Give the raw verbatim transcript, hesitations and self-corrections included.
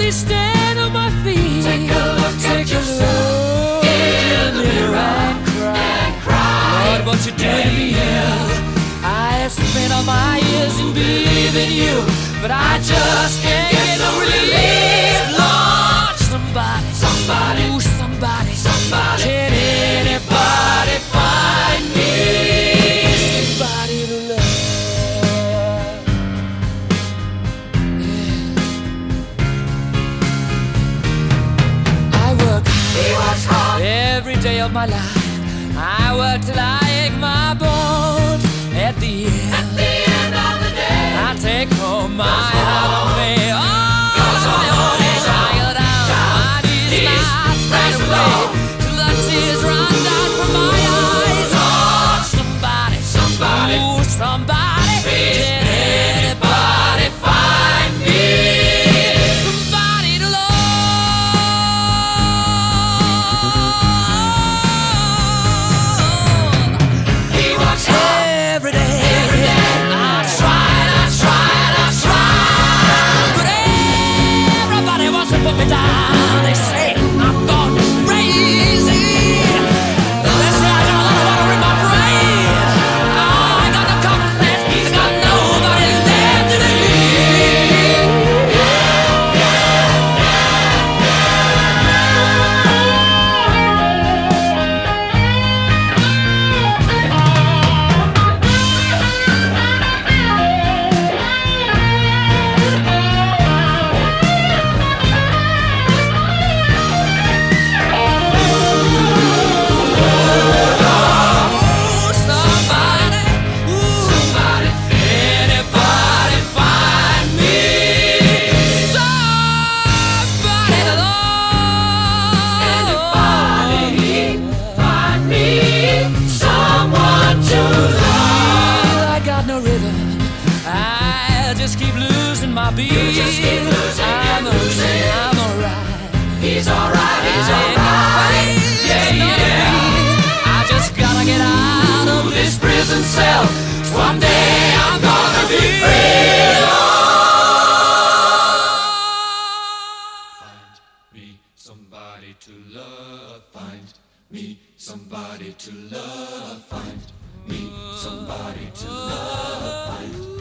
me stand on my feet. Take a look Take at a yourself look in the mirror and cry. and cry. Lord, what you doing to me? I have spent all my years in believing you, but I just can't get no relief. Lord, somebody, Somebody, ooh, somebody, somebody. can anybody find me somebody to love? Yeah. I work He works hard every day of my life. I work till I ache my bones. At the end, at the end of the day. I take home my heart of me. Oh, Goes on, my own. goes on, I go down, down, my knees, knees, and I stand praise the away Lord. till the tears run down from my eyes. Oh, somebody, Somebody, ooh, somebody, please, can anybody find me somebody to love? he works hard Every day, every day. I tried, I tried, I tried, but everybody wants to put me down. They say I'm gone crazy. They say I got a lot of water in my brain. I got no common sense. I got nobody left to believe. Ooh, somebody, ooh, Somebody, anybody find me somebody to love? anybody find me someone to love. I got no rhythm. I just keep losing my beat. You just keep losing I'm and a- losing. I'm alright. He's alright, he's I ain't alright. afraid. Yeah, It's not yeah. me. I just gotta get out of this prison cell. Someday I'm gonna be free. Find me somebody to love. Find me somebody to love. Find me somebody to love. Find